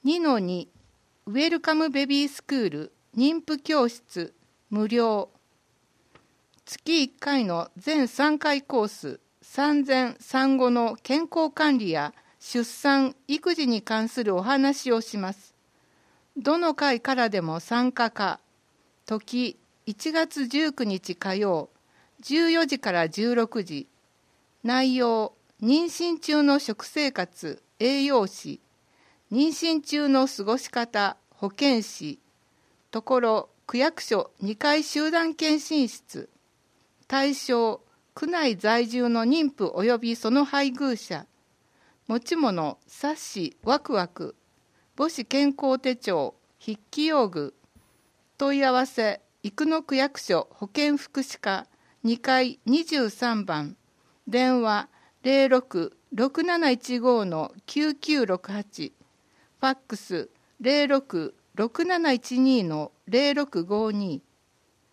2-2 ウェルカムベビースクール妊婦教室無料。月1回の全3回コース、産前産後の健康管理や出産育児に関するお話をします。どの回からでも参加可。時1月19日火曜14時から16時。内容、妊娠中の食生活栄養士、妊娠中の過ごし方保健師、ところ区役所2階集団検診室。対象、区内在住の妊婦及びその配偶者。持ち物、冊子、ワクワク、母子健康手帳、筆記用具。問い合わせ、生野区役所保健福祉課2階23番。電話06-6715-9968。ファックス06-6712-0652。